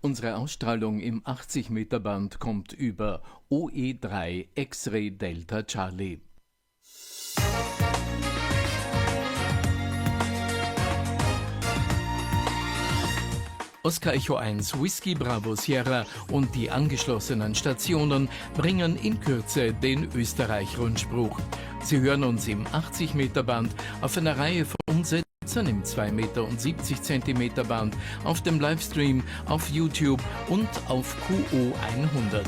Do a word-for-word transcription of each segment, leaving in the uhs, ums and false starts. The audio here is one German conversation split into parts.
Unsere Ausstrahlung im achtzig Meter Band kommt über O E drei X-Ray Delta Charlie. Oscar Echo eins Whisky Bravo Sierra und die angeschlossenen Stationen bringen in Kürze den Österreich-Rundspruch. Sie hören uns im achtzig Meter Band auf einer Reihe von Umsetzern im zwei Meter siebzig Zentimeter Band, auf dem Livestream, auf YouTube und auf Q O hundert.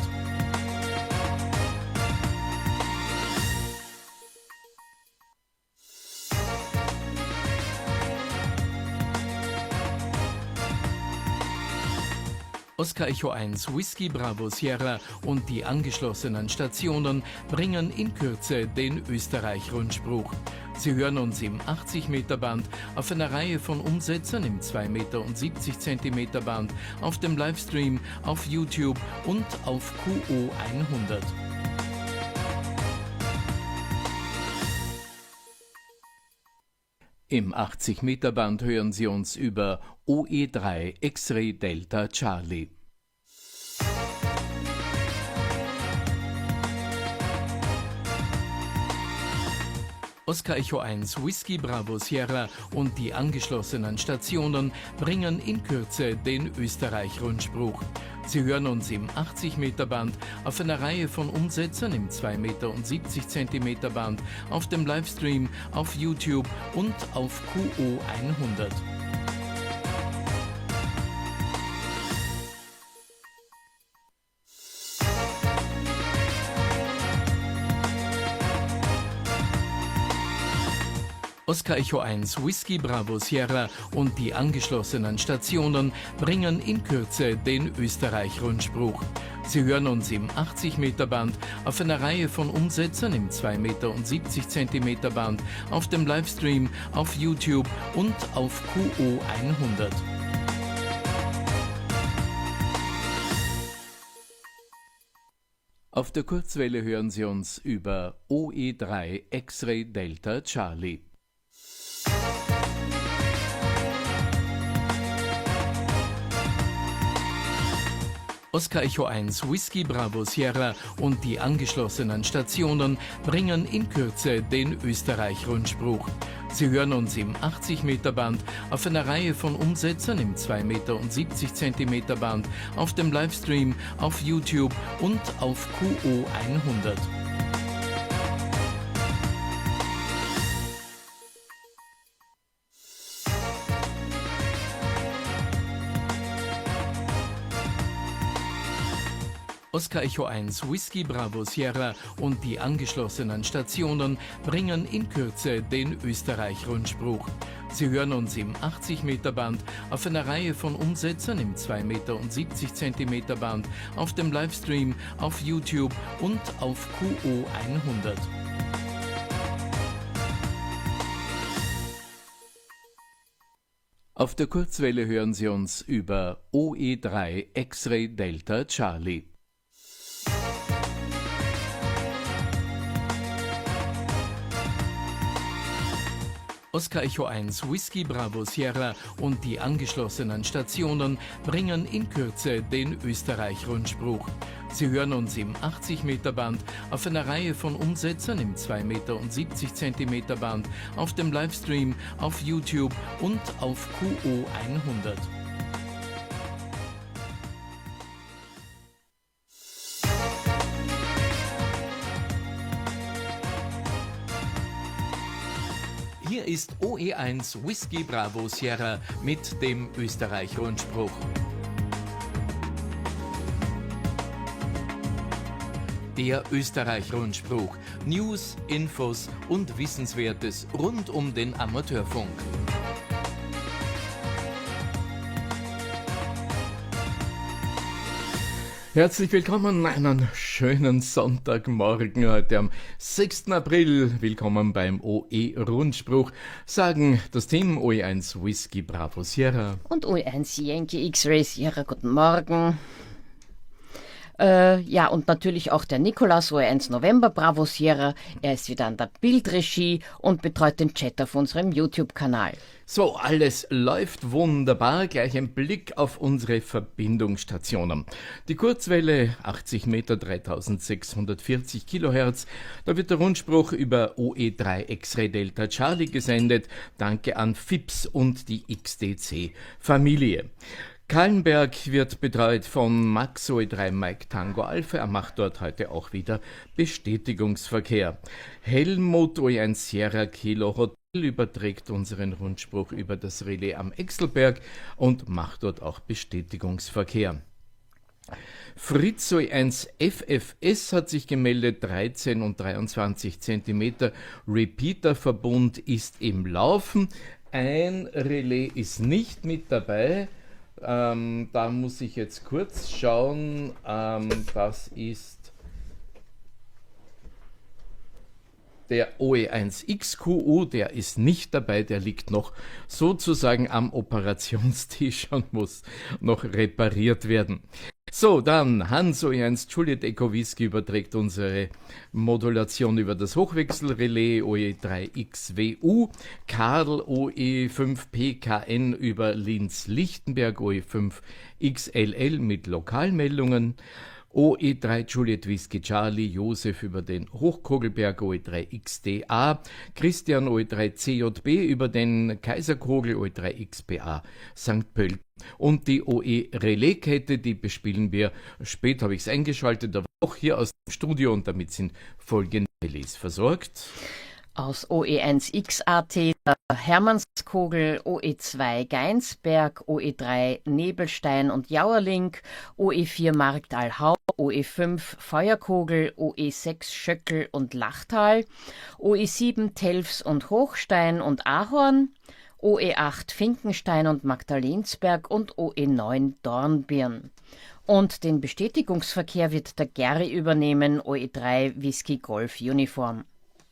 Oscar Echo eins Whisky Bravo Sierra und die angeschlossenen Stationen bringen in Kürze den Österreich-Rundspruch. Sie hören uns im achtzig Meter Band auf einer Reihe von Umsetzern im zwei Meter siebzig Zentimeter Band, auf dem Livestream, auf YouTube und auf Q O hundert. Im achtzig Meter Band hören Sie uns über O E drei X-Ray Delta Charlie. Oscar Echo eins Whisky Bravo Sierra und die angeschlossenen Stationen bringen in Kürze den Österreich-Rundspruch. Sie hören uns im achtzig Meter Band auf einer Reihe von Umsetzern im zwei Meter siebzig Zentimeter Band, auf dem Livestream, auf YouTube und auf Q O hundert. Oscar Echo eins Whisky Bravo Sierra und die angeschlossenen Stationen bringen in Kürze den Österreich-Rundspruch. Sie hören uns im achtzig Meter Band auf einer Reihe von Umsetzern im zwei Meter siebzig Zentimeter Band, auf dem Livestream, auf YouTube und auf Q O hundert. Auf der Kurzwelle hören Sie uns über O E drei X-Ray Delta Charlie. Oscar Echo eins Whisky Bravo Sierra und die angeschlossenen Stationen bringen in Kürze den Österreich-Rundspruch. Sie hören uns im achtzig Meter Band auf einer Reihe von Umsetzern im zwei Meter siebzig Zentimeter Band, auf dem Livestream, auf YouTube und auf Q O hundert. Oscar Echo eins Whisky Bravo Sierra und die angeschlossenen Stationen bringen in Kürze den Österreich-Rundspruch. Sie hören uns im achtzig Meter Band auf einer Reihe von Umsetzern im zwei Meter siebzig Zentimeter Band, auf dem Livestream, auf YouTube und auf Q O hundert. Auf der Kurzwelle hören Sie uns über O E drei X-Ray Delta Charlie. Oscar Echo eins Whisky Bravo Sierra und die angeschlossenen Stationen bringen in Kürze den Österreich-Rundspruch. Sie hören uns im achtzig Meter Band auf einer Reihe von Umsetzern im zwei Meter siebzig Zentimeter Band, auf dem Livestream, auf YouTube und auf Q O hundert. Hier ist O E eins Whisky Bravo Sierra mit dem Österreich-Rundspruch. Der Österreich-Rundspruch. News, Infos und Wissenswertes rund um den Amateurfunk. Herzlich willkommen, einen schönen Sonntagmorgen heute am sechsten April. Willkommen beim O E-Rundspruch, sagen das Team O E eins Whisky Bravo Sierra und O E eins Yankee X-Ray Sierra. Guten Morgen. Äh, ja, und natürlich auch der Nikolaus O E eins November Bravo Sierra. Er ist wieder an der Bildregie und betreut den Chat auf unserem YouTube-Kanal. So, alles läuft wunderbar. Gleich ein Blick auf unsere Verbindungsstationen. Die Kurzwelle achtzig Meter, dreitausendsechshundertvierzig Kilohertz. Da wird der Rundspruch über O E drei X-Ray Delta Charlie gesendet. Danke an F I P S und die X D C-Familie. Kahlenberg wird betreut von Max O E drei Mike Tango Alpha. Er macht dort heute auch wieder Bestätigungsverkehr. Helmut O E eins Sierra Kilo Hotel überträgt unseren Rundspruch über das Relais am Exelberg und macht dort auch Bestätigungsverkehr. Fritz O E eins F F S hat sich gemeldet, dreizehn und dreiundzwanzig Zentimeter Repeater-Verbund ist im Laufen. Ein Relais ist nicht mit dabei. Ähm, da muss ich jetzt kurz schauen. Ähm, das ist der O E eins X Q U, der ist nicht dabei, der liegt noch sozusagen am Operationstisch und muss noch repariert werden. So, dann Hans O E eins Juliet Echo Whisky überträgt unsere Modulation über das Hochwechselrelais O E drei X W U, Karl O E fünf P K N über Linz-Lichtenberg O E fünf X L L mit Lokalmeldungen, O E drei Juliet Whisky Charlie, Josef über den Hochkogelberg O E drei X D A, Christian O E drei C J B über den Kaiserkogel O E drei X B A Sankt Pölten. Und die O E Relaiskette, die bespielen wir, später habe ich es eingeschaltet, aber auch hier aus dem Studio und damit sind folgende Relais versorgt. Aus O E eins X A T der Hermannskogel, O E zwei Geinsberg, O E drei Nebelstein und Jauerlink, O E vier Marktalhau, O E fünf Feuerkogel, O E sechs Schöckel und Lachtal, O E sieben Telfs und Hochstein und Ahorn, O E acht Finkenstein und Magdalensberg und O E neun Dornbirn. Und den Bestätigungsverkehr wird der Gary übernehmen, O E drei Whisky Golf Uniform.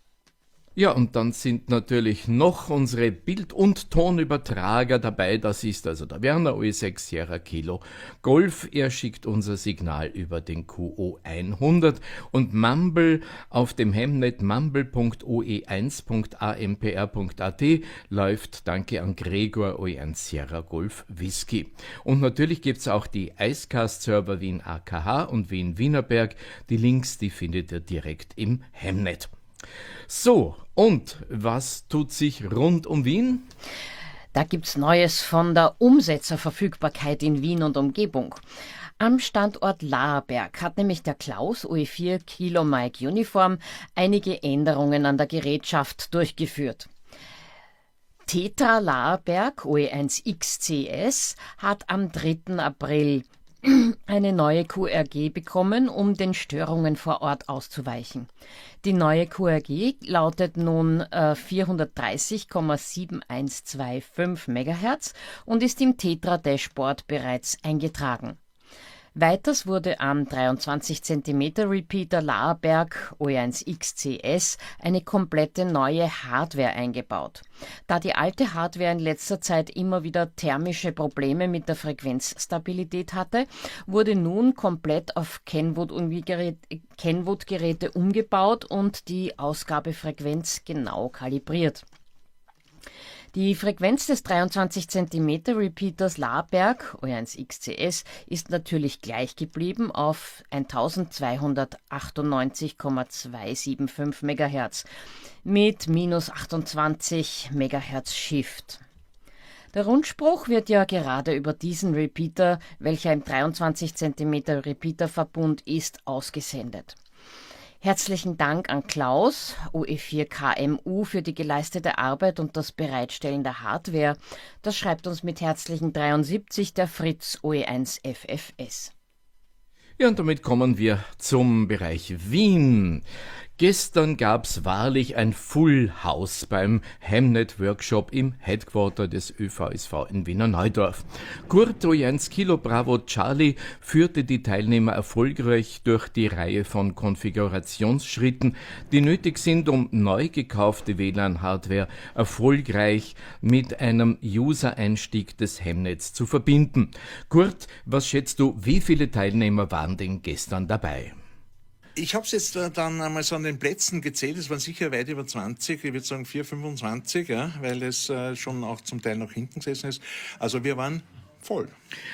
Ja, und dann sind natürlich noch unsere Bild- und Tonübertrager dabei. Das ist also der Werner O E sechs Sierra Kilo Golf. Er schickt unser Signal über den Q O hundert. Und Mumble auf dem Hemnet mumble punkt o e eins punkt a m p r punkt a t läuft, danke an Gregor O E eins Sierra Golf Whisky. Und natürlich gibt's auch die Icecast-Server Wien A K H und Wien Wienerberg. Die Links, die findet ihr direkt im Hemnet. So, und was tut sich rund um Wien? Da gibt's Neues von der Umsetzerverfügbarkeit in Wien und Umgebung. Am Standort Laarberg hat nämlich der Klaus O E vier Kilo Mike Uniform einige Änderungen an der Gerätschaft durchgeführt. Tetra Laarberg O E eins X C S hat am dritten April eine neue Q R G bekommen, um den Störungen vor Ort auszuweichen. Die neue Q R G lautet nun äh, vierhundertdreißig Komma sieben eins zwei fünf Megahertz und ist im Tetra Dashboard bereits eingetragen. Weiters wurde am dreiundzwanzig Zentimeter Repeater Laarberg O E eins X C S eine komplette neue Hardware eingebaut. Da die alte Hardware in letzter Zeit immer wieder thermische Probleme mit der Frequenzstabilität hatte, wurde nun komplett auf Kenwood-Geräte umgebaut und die Ausgabefrequenz genau kalibriert. Die Frequenz des dreiundzwanzig Zentimeter Repeaters Laarberg O E eins X C S ist natürlich gleich geblieben auf eintausendzweihundertachtundneunzig Komma zweihunderfünfundsiebzig Megahertz mit minus achtundzwanzig Megahertz Shift. Der Rundspruch wird ja gerade über diesen Repeater, welcher im dreiundzwanzig Zentimeter Repeater-Verbund ist, ausgesendet. Herzlichen Dank an Klaus, O E vier K M U, für die geleistete Arbeit und das Bereitstellen der Hardware. Das schreibt uns mit herzlichen dreiundsiebzig der Fritz O E eins F F S. Ja, und damit kommen wir zum Bereich Wien. Gestern gab's wahrlich ein Full House beim Hemnet Workshop im Headquarter des Ö V S V in Wiener Neudorf. Kurt eins Kilo Bravo Charlie führte die Teilnehmer erfolgreich durch die Reihe von Konfigurationsschritten, die nötig sind, um neu gekaufte W L A N-Hardware erfolgreich mit einem User-Einstieg des Hemnets zu verbinden. Kurt, was schätzt du, wie viele Teilnehmer waren denn gestern dabei? Ich habe es jetzt äh, dann einmal so an den Plätzen gezählt, es waren sicher weit über zwanzig, ich würde sagen vier, fünfundzwanzig, ja, weil es äh, schon auch zum Teil noch hinten gesessen ist. Also wir waren voll.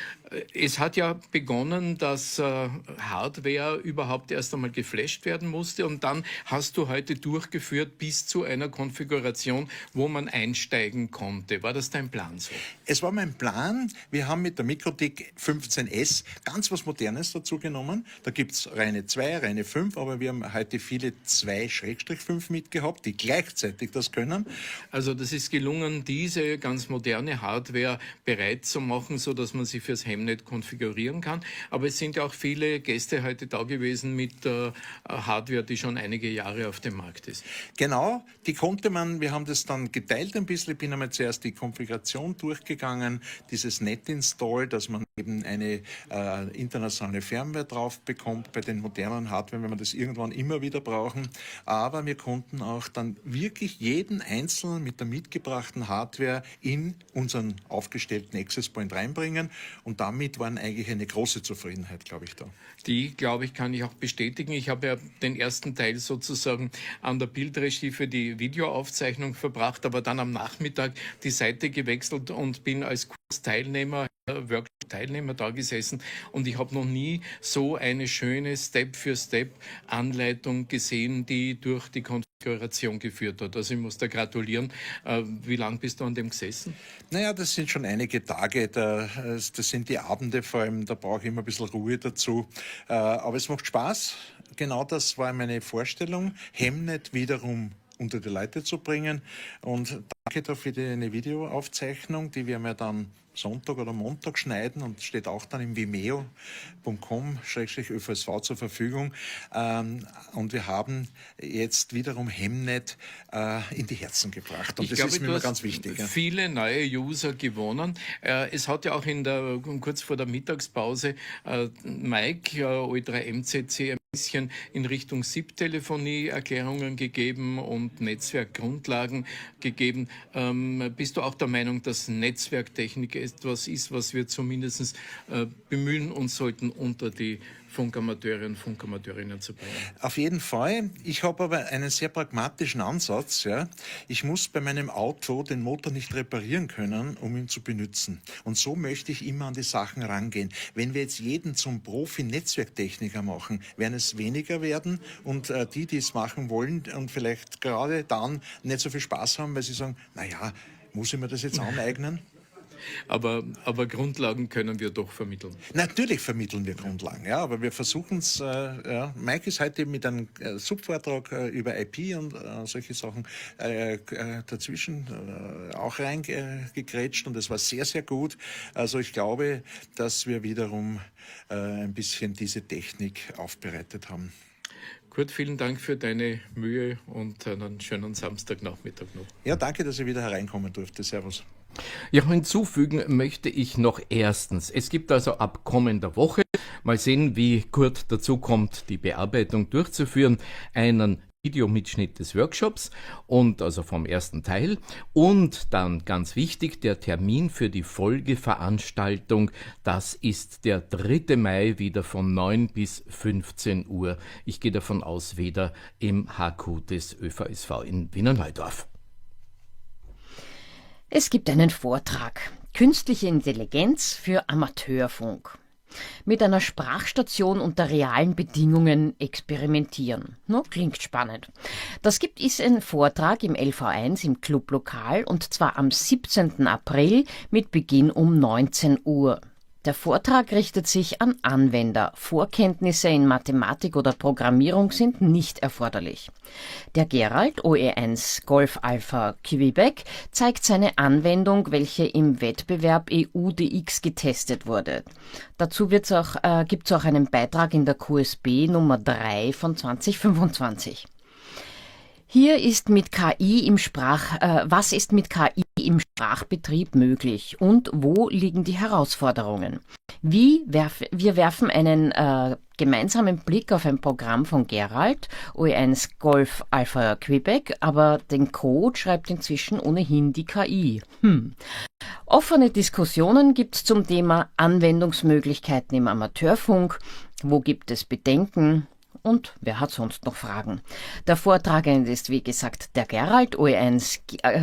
Es hat ja begonnen, dass äh, Hardware überhaupt erst einmal geflasht werden musste und dann hast du heute durchgeführt bis zu einer Konfiguration, wo man einsteigen konnte. War das dein Plan so? Es war mein Plan. Wir haben mit der Mikrotik fünfzehn S ganz was Modernes dazu genommen. Da gibt es reine zwei, reine fünf, aber wir haben heute viele zwei fünf mitgehabt, die gleichzeitig das können. Also das ist gelungen, diese ganz moderne Hardware bereit zu machen, sodass man sie fürs Hemnet konfigurieren kann. Aber es sind ja auch viele Gäste heute da gewesen mit äh, Hardware, die schon einige Jahre auf dem Markt ist. Genau, die konnte man, wir haben das dann geteilt ein bisschen. Ich bin einmal zuerst die Konfiguration durchgegangen, dieses Net-Install, dass man eben eine äh, internationale Firmware drauf bekommt bei den modernen Hardware, wenn wir das irgendwann immer wieder brauchen. Aber wir konnten auch dann wirklich jeden Einzelnen mit der mitgebrachten Hardware in unseren aufgestellten Access Point reinbringen und damit war eigentlich eine große Zufriedenheit, glaube ich, da. Die, glaube ich, kann ich auch bestätigen. Ich habe ja den ersten Teil sozusagen an der Bildregie für die Videoaufzeichnung verbracht, aber dann am Nachmittag die Seite gewechselt und bin als Kursteilnehmer, Workshop-Teilnehmer da gesessen und ich habe noch nie so eine schöne Step-für-Step-Anleitung gesehen, die durch die Konfiguration geführt hat. Also ich muss da gratulieren. Wie lange bist du an dem gesessen? Naja, das sind schon einige Tage, da, das sind die Abende vor allem, da brauche ich immer ein bisschen Ruhe dazu. Aber es macht Spaß, genau das war meine Vorstellung, Hemnet wiederum unter die Leute zu bringen und danke dafür für eine Videoaufzeichnung, die wir mir dann Sonntag oder Montag schneiden und steht auch dann im vimeo punkt com Schrägstrich Ö V S V zur Verfügung. Und wir haben jetzt wiederum Hemnet in die Herzen gebracht. Und ich das glaube, ist mir immer ganz wichtig. Viele neue User gewonnen. Es hat ja auch in der, kurz vor der Mittagspause Mike, O drei M C C, ein bisschen in Richtung S I P-Telefonie Erklärungen gegeben und Netzwerkgrundlagen gegeben. Ähm, bist du auch der Meinung, dass Netzwerktechnik etwas ist, was wir zumindest äh, bemühen uns sollten, unter die Funkamateure und Funkamateurinnen zu bringen? Auf jeden Fall. Ich habe aber einen sehr pragmatischen Ansatz. Ja. Ich muss bei meinem Auto den Motor nicht reparieren können, um ihn zu benutzen. Und so möchte ich immer an die Sachen rangehen. Wenn wir jetzt jeden zum Profi-Netzwerktechniker machen, werden es weniger werden. Und äh, die, die es machen wollen und vielleicht gerade dann nicht so viel Spaß haben, weil sie sagen, naja, muss ich mir das jetzt aneignen? Aber, aber Grundlagen können wir doch vermitteln. Natürlich vermitteln wir Grundlagen, ja, aber wir versuchen es. Äh, ja. Mike ist heute mit einem äh, Subvortrag äh, über I P und äh, solche Sachen äh, äh, dazwischen äh, auch reingegrätscht und es war sehr, sehr gut. Also ich glaube, dass wir wiederum äh, ein bisschen diese Technik aufbereitet haben. Kurt, vielen Dank für deine Mühe und einen schönen Samstagnachmittag noch. Ja, danke, dass ich wieder hereinkommen durfte. Servus. Ja, hinzufügen möchte ich noch erstens, es gibt also ab kommender Woche, mal sehen, wie Kurt dazu kommt, die Bearbeitung durchzuführen, einen Videomitschnitt des Workshops und also vom ersten Teil und dann ganz wichtig, der Termin für die Folgeveranstaltung, das ist der dritte Mai wieder von neun bis fünfzehn Uhr. Ich gehe davon aus, wieder im H Q des Ö V S V in Wiener Neudorf. Es gibt einen Vortrag Künstliche Intelligenz für Amateurfunk. Mit einer Sprachstation unter realen Bedingungen experimentieren. No, klingt spannend. Das gibt es ein Vortrag im L V eins im Clublokal und zwar am siebzehnten April mit Beginn um neunzehn Uhr. Der Vortrag richtet sich an Anwender. Vorkenntnisse in Mathematik oder Programmierung sind nicht erforderlich. Der Gerald, O E eins Golf Alpha Quebec, zeigt seine Anwendung, welche im Wettbewerb E U D X getestet wurde. Dazu wird's auch, äh, gibt es auch einen Beitrag in der Q S B Nummer drei von zwanzig fünfundzwanzig. Hier ist mit K I im Sprach, äh, was ist mit K I im Sprachbetrieb möglich und wo liegen die Herausforderungen? Wie werf, wir werfen einen äh, gemeinsamen Blick auf ein Programm von Gerald, O E eins Golf Alpha Quebec, aber den Code schreibt inzwischen ohnehin die K I. Hm. Offene Diskussionen gibt es zum Thema Anwendungsmöglichkeiten im Amateurfunk. Wo gibt es Bedenken? Und wer hat sonst noch Fragen? Der Vortragende ist, wie gesagt, der Gerald, O E eins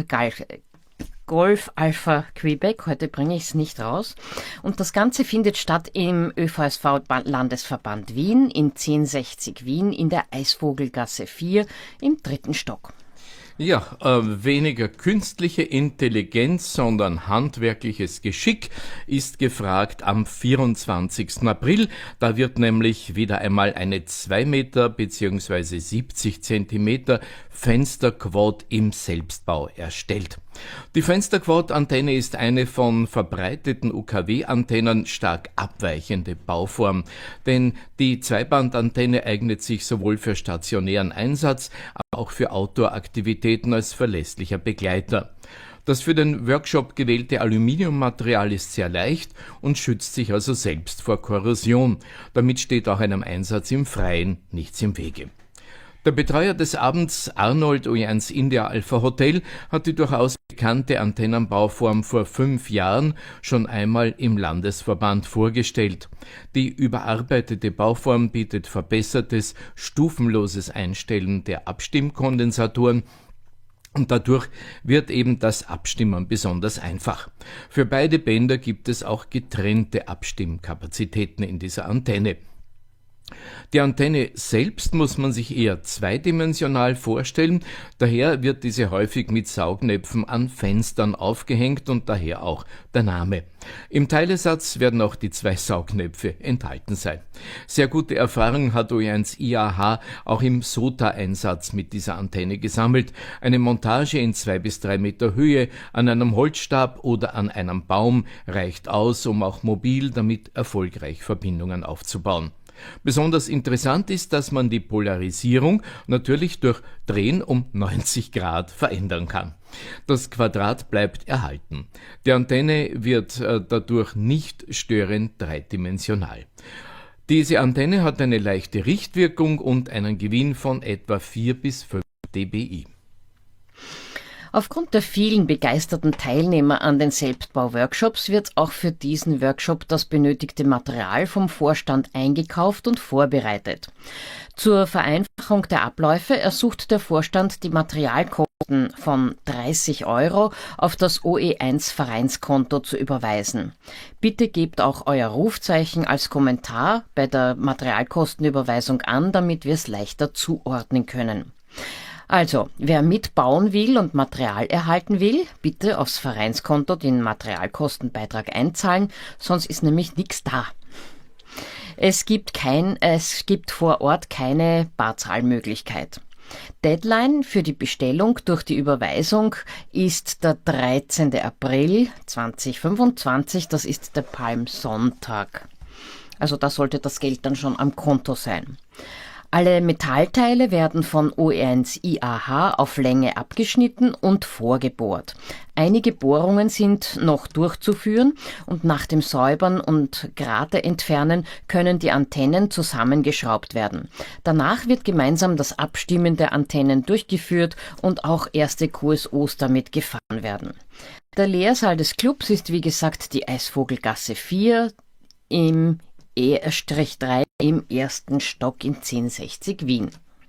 Golf Alpha Quebec. Heute bringe ich es nicht raus. Und das Ganze findet statt im Ö V S V-Landesverband Wien in zehn sechzig Wien in der Eisvogelgasse vier im dritten Stock. Ja, äh, weniger künstliche Intelligenz, sondern handwerkliches Geschick ist gefragt am vierundzwanzigsten April. Da wird nämlich wieder einmal eine zwei Meter bzw. siebzig Zentimeter Fensterquad im Selbstbau erstellt. Die Fensterquad-Antenne ist eine von verbreiteten U K W-Antennen stark abweichende Bauform, denn die Zweibandantenne eignet sich sowohl für stationären Einsatz, aber auch für Outdoor-Aktivitäten als verlässlicher Begleiter. Das für den Workshop gewählte Aluminiummaterial ist sehr leicht und schützt sich also selbst vor Korrosion. Damit steht auch einem Einsatz im Freien nichts im Wege. Der Betreuer des Abends, Arnold O E eins India Alpha Hotel, hat die durchaus bekannte Antennenbauform vor fünf Jahren schon einmal im Landesverband vorgestellt. Die überarbeitete Bauform bietet verbessertes, stufenloses Einstellen der Abstimmkondensatoren, und dadurch wird eben das Abstimmen besonders einfach. Für beide Bänder gibt es auch getrennte Abstimmkapazitäten in dieser Antenne. Die Antenne selbst muss man sich eher zweidimensional vorstellen, daher wird diese häufig mit Saugnäpfen an Fenstern aufgehängt und daher auch der Name. Im Teilesatz werden auch die zwei Saugnäpfe enthalten sein. Sehr gute Erfahrung hat O E eins I A H auch im S O T A-Einsatz mit dieser Antenne gesammelt. Eine Montage in zwei bis drei Meter Höhe an einem Holzstab oder an einem Baum reicht aus, um auch mobil damit erfolgreich Verbindungen aufzubauen. Besonders interessant ist, dass man die Polarisierung natürlich durch Drehen um neunzig Grad verändern kann. Das Quadrat bleibt erhalten. Die Antenne wird äh, dadurch nicht störend dreidimensional. Diese Antenne hat eine leichte Richtwirkung und einen Gewinn von etwa vier bis fünf dBi. Aufgrund der vielen begeisterten Teilnehmer an den Selbstbau-Workshops wird auch für diesen Workshop das benötigte Material vom Vorstand eingekauft und vorbereitet. Zur Vereinfachung der Abläufe ersucht der Vorstand, die Materialkosten von dreißig Euro auf das O E eins Vereinskonto zu überweisen. Bitte gebt auch euer Rufzeichen als Kommentar bei der Materialkostenüberweisung an, damit wir es leichter zuordnen können. Also, wer mitbauen will und Material erhalten will, bitte aufs Vereinskonto den Materialkostenbeitrag einzahlen, sonst ist nämlich nichts da. Es gibt kein, es gibt vor Ort keine Barzahlmöglichkeit. Deadline für die Bestellung durch die Überweisung ist der dreizehnten April zweitausendfünfundzwanzig, das ist der Palmsonntag. Also da sollte das Geld dann schon am Konto sein. Alle Metallteile werden von O E eins I A H auf Länge abgeschnitten und vorgebohrt. Einige Bohrungen sind noch durchzuführen und nach dem Säubern und Grate entfernen können die Antennen zusammengeschraubt werden. Danach wird gemeinsam das Abstimmen der Antennen durchgeführt und auch erste Q S Os damit gefahren werden. Der Lehrsaal des Clubs ist wie gesagt die Eisvogelgasse vier im E drei im ersten Stock in zehn sechzig Wien.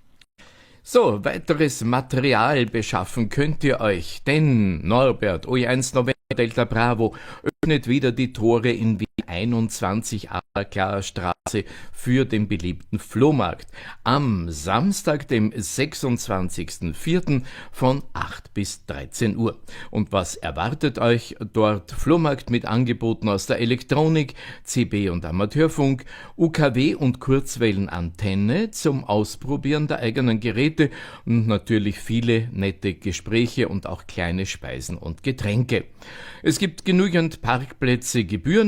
So, weiteres Material beschaffen könnt ihr euch, denn Norbert, O E eins November Delta Bravo, öffnet wieder die Tore in Wien einundzwanzig Adlerklarer Straße für den beliebten Flohmarkt am Samstag, dem sechsundzwanzigsten vierten von acht bis dreizehn Uhr. Und was erwartet euch dort? Flohmarkt mit Angeboten aus der Elektronik, C B und Amateurfunk, U K W und Kurzwellenantenne zum Ausprobieren der eigenen Geräte und natürlich viele nette Gespräche und auch kleine Speisen und Getränke. Es gibt genügend Parkplätze gebührenfrei,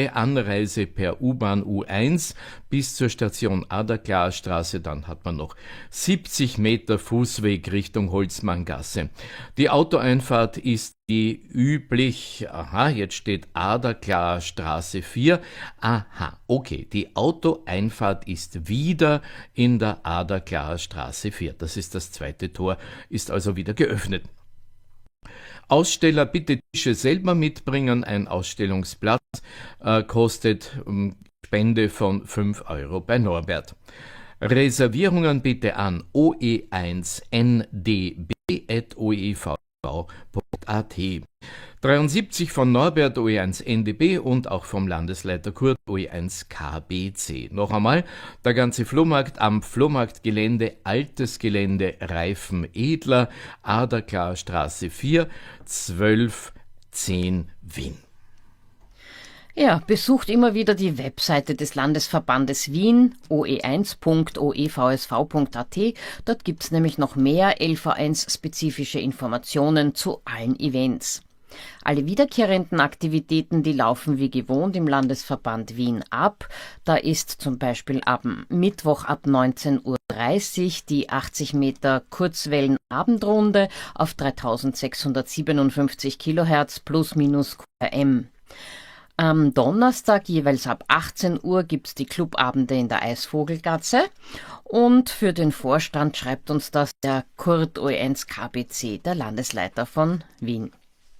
schnelle Anreise per U-Bahn U eins bis zur Station Aderklarstraße. Dann hat man noch siebzig Meter Fußweg Richtung Holzmanngasse. Die Autoeinfahrt ist wie üblich. Aha, jetzt steht Aderklarstraße vier. Aha, okay, die Autoeinfahrt ist wieder in der Aderklarstraße vier. Das ist das zweite Tor, ist also wieder geöffnet. Aussteller bitte Tische selber mitbringen. Ein Ausstellungsplatz äh, kostet ähm, Spende von fünf Euro bei Norbert. Reservierungen bitte an o e eins n d b at o e v punkt a t. dreiundsiebzig von Norbert O E eins N D B und auch vom Landesleiter Kurt O E eins K B C. Noch einmal, der ganze Flohmarkt am Flohmarktgelände, altes Gelände Reifen Edler, Aderklarstraße vier, zwölf zehn Wien. Ja, besucht immer wieder die Webseite des Landesverbandes Wien, o e eins punkt o e v s v punkt a t. Dort gibt's nämlich noch mehr L V eins-spezifische Informationen zu allen Events. Alle wiederkehrenden Aktivitäten, die laufen wie gewohnt im Landesverband Wien ab. Da ist zum Beispiel am Mittwoch ab neunzehn Uhr dreißig die achtzig Meter Kurzwellen-Abendrunde auf dreitausendsechshundertsiebenundfünfzig Kilohertz plus minus Q R M. Am Donnerstag jeweils ab achtzehn Uhr gibt's die Clubabende in der Eisvogelgatze. Und für den Vorstand schreibt uns das der Kurt O E eins K B C, der Landesleiter von Wien.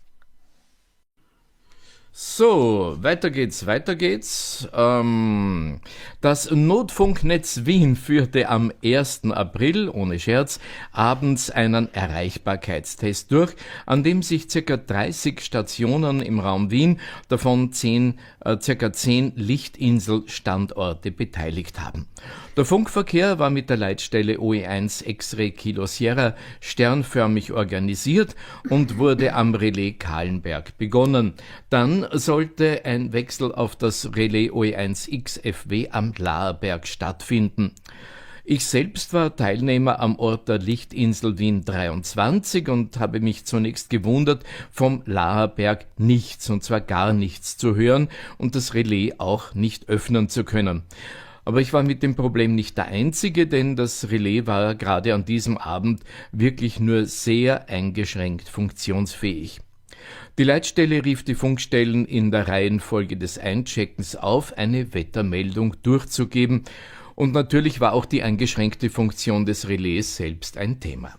So, weiter geht's, weiter geht's. Ähm, das Notfunknetz Wien führte am ersten April, ohne Scherz, abends einen Erreichbarkeitstest durch, an dem sich ca. dreißig Stationen im Raum Wien, davon zehn, äh, ca. zehn Lichtinsel-Standorte beteiligt haben. Der Funkverkehr war mit der Leitstelle O E eins X-Ray Kilo Sierra sternförmig organisiert und wurde am Relais Kahlenberg begonnen. Dann sollte ein Wechsel auf das Relais O E eins X F W am Laerberg stattfinden. Ich selbst war Teilnehmer am Ort der Lichtinsel Wien dreiundzwanzig und habe mich zunächst gewundert, vom Laerberg nichts, und zwar gar nichts zu hören und das Relais auch nicht öffnen zu können. Aber ich war mit dem Problem nicht der Einzige, denn das Relais war gerade an diesem Abend wirklich nur sehr eingeschränkt funktionsfähig. Die Leitstelle rief die Funkstellen in der Reihenfolge des Eincheckens auf, eine Wettermeldung durchzugeben. Und natürlich war auch die eingeschränkte Funktion des Relais selbst ein Thema.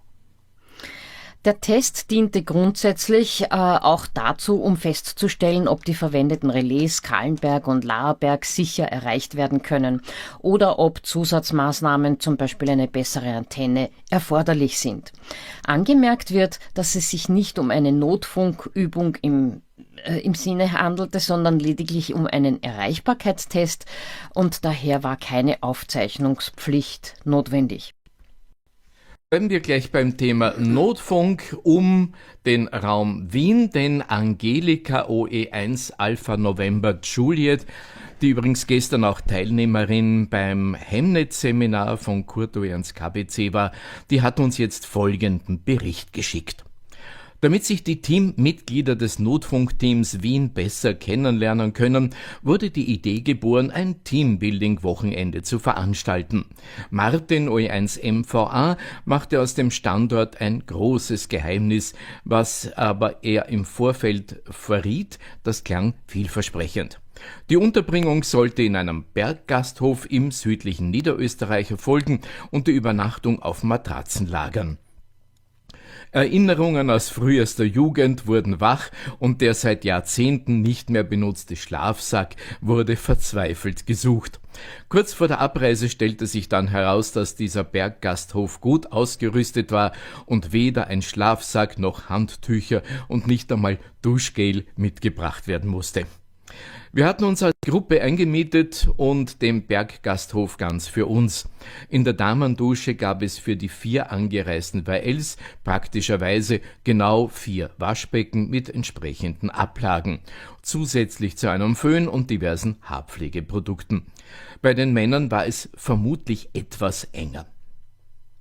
Der Test diente grundsätzlich äh, auch dazu, um festzustellen, ob die verwendeten Relais Kahlenberg und Laerberg sicher erreicht werden können oder ob Zusatzmaßnahmen, zum Beispiel eine bessere Antenne, erforderlich sind. Angemerkt wird, dass es sich nicht um eine Notfunkübung im äh, im Sinne handelte, sondern lediglich um einen Erreichbarkeitstest und daher war keine Aufzeichnungspflicht notwendig. Bleiben wir gleich beim Thema Notfunk um den Raum Wien, denn Angelika O E eins Alpha November Juliet, die übrigens gestern auch Teilnehmerin beim Hemnet-Seminar von Kurt O E eins K B C war, die hat uns jetzt folgenden Bericht geschickt. Damit sich die Teammitglieder des Notfunkteams Wien besser kennenlernen können, wurde die Idee geboren, ein Teambuilding-Wochenende zu veranstalten. Martin O E eins M V A machte aus dem Standort ein großes Geheimnis, was aber er im Vorfeld verriet, das klang vielversprechend. Die Unterbringung sollte in einem Berggasthof im südlichen Niederösterreich erfolgen und die Übernachtung auf Matratzen lagern. Erinnerungen aus frühester Jugend wurden wach und der seit Jahrzehnten nicht mehr benutzte Schlafsack wurde verzweifelt gesucht. Kurz vor der Abreise stellte sich dann heraus, dass dieser Berggasthof gut ausgerüstet war und weder ein Schlafsack noch Handtücher und nicht einmal Duschgel mitgebracht werden musste. Wir hatten uns als Gruppe eingemietet und den Berggasthof ganz für uns. In der Damendusche gab es für die vier angereisten W Ls praktischerweise genau vier Waschbecken mit entsprechenden Ablagen, zusätzlich zu einem Föhn und diversen Haarpflegeprodukten. Bei den Männern war es vermutlich etwas enger.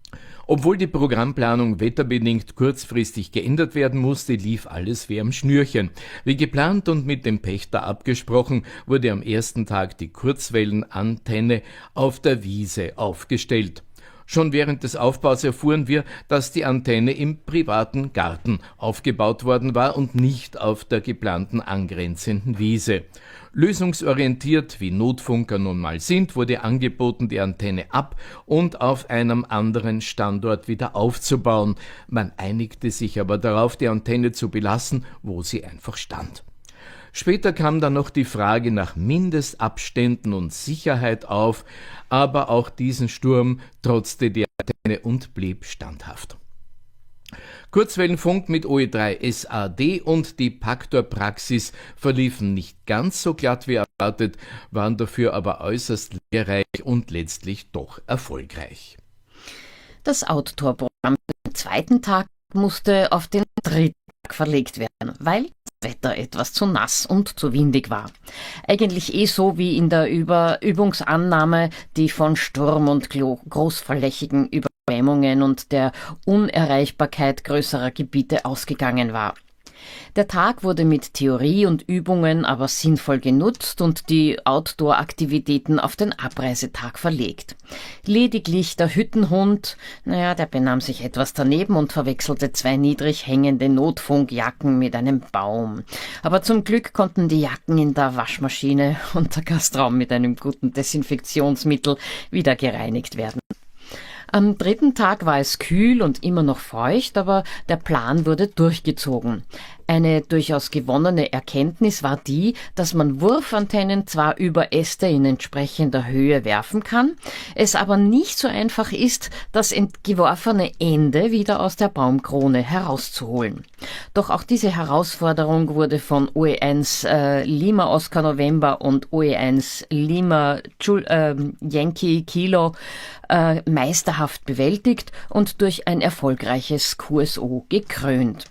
Obwohl die Programmplanung wetterbedingt kurzfristig geändert werden musste, lief alles wie am Schnürchen. Wie geplant und mit dem Pächter abgesprochen, wurde am ersten Tag die Kurzwellenantenne auf der Wiese aufgestellt. Schon während des Aufbaus erfuhren wir, dass die Antenne im privaten Garten aufgebaut worden war und nicht auf der geplanten angrenzenden Wiese. Lösungsorientiert, wie Notfunker nun mal sind, wurde angeboten, die Antenne ab und auf einem anderen Standort wieder aufzubauen. Man einigte sich aber darauf, die Antenne zu belassen, wo sie einfach stand. Später kam dann noch die Frage nach Mindestabständen und Sicherheit auf, aber auch diesen Sturm trotzte die Antenne und blieb standhaft. Kurzwellenfunk mit O E drei S A D und die Paktor-Praxis verliefen nicht ganz so glatt wie erwartet, waren dafür aber äußerst lehrreich und letztlich doch erfolgreich. Das Outdoor-Programm am zweiten Tag musste auf den dritten Tag verlegt werden, weil das Wetter etwas zu nass und zu windig war. Eigentlich eh so wie in der Über- Übungsannahme, die von Sturm und Glo- großflächigen Überschwemmungen und der Unerreichbarkeit größerer Gebiete ausgegangen war. Der Tag wurde mit Theorie und Übungen aber sinnvoll genutzt und die Outdoor-Aktivitäten auf den Abreisetag verlegt. Lediglich der Hüttenhund, naja, der benahm sich etwas daneben und verwechselte zwei niedrig hängende Notfunkjacken mit einem Baum. Aber zum Glück konnten die Jacken in der Waschmaschine und der Gastraum mit einem guten Desinfektionsmittel wieder gereinigt werden. Am dritten Tag war es kühl und immer noch feucht, aber der Plan wurde durchgezogen. Eine durchaus gewonnene Erkenntnis war die, dass man Wurfantennen zwar über Äste in entsprechender Höhe werfen kann, es aber nicht so einfach ist, das entgeworfene Ende wieder aus der Baumkrone herauszuholen. Doch auch diese Herausforderung wurde von O E eins äh, Lima Oscar November und O E eins Lima Jul, äh, Yankee Kilo äh, meisterhaft bewältigt und durch ein erfolgreiches Q S O gekrönt.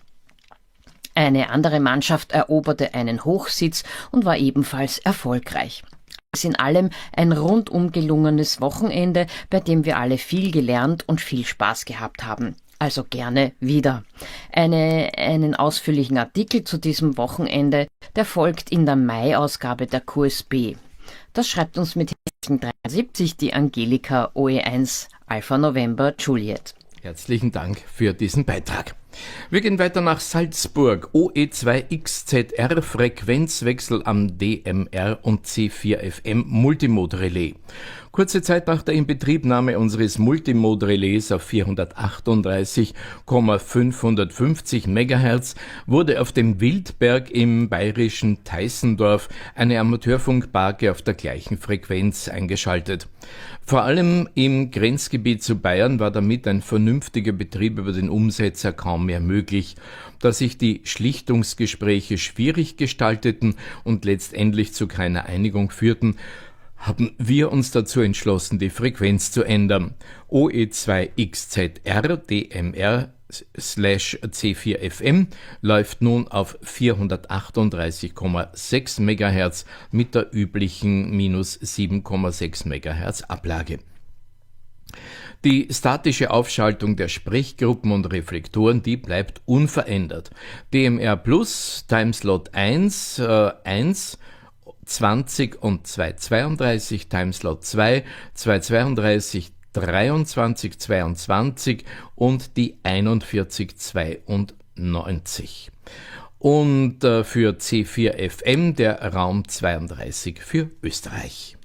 Eine andere Mannschaft eroberte einen Hochsitz und war ebenfalls erfolgreich. Alles in allem ein rundum gelungenes Wochenende, bei dem wir alle viel gelernt und viel Spaß gehabt haben. Also gerne wieder. Eine, einen ausführlichen Artikel zu diesem Wochenende, der folgt in der Mai-Ausgabe der Q S B. Das schreibt uns mit dreiundsiebzig die Angelika O E eins Alpha November Juliet. Herzlichen Dank für diesen Beitrag. Wir gehen weiter nach Salzburg. O E zwei X Z R Frequenzwechsel am D M R und C vier F M Multimode Relais. Kurze Zeit nach der Inbetriebnahme unseres Multimode Relais auf vierhundertachtunddreißig Komma fünfhundertfünfzig Megahertz wurde auf dem Wildberg im bayerischen Teißendorf eine Amateurfunkbarke auf der gleichen Frequenz eingeschaltet. Vor allem im Grenzgebiet zu Bayern war damit ein vernünftiger Betrieb über den Umsetzer kaum mehr möglich. Da sich die Schlichtungsgespräche schwierig gestalteten und letztendlich zu keiner Einigung führten, haben wir uns dazu entschlossen, die Frequenz zu ändern. O E zwei X Z R D M R slash C vier F M läuft nun auf vierhundertachtunddreißig Komma sechs Megahertz mit der üblichen minus sieben Komma sechs Megahertz Ablage. Die statische Aufschaltung der Sprechgruppen und Reflektoren, die bleibt unverändert. D M R Plus, Timeslot eins, äh, eins, zwanzig und zweihundertzweiunddreißig, Timeslot zwei, zweihundertzweiunddreißig, dreiundzwanzig, zweiundzwanzig und die einundvierzig zweiundneunzig. Und äh, für C vier F M der Raum zweiunddreißig für Österreich.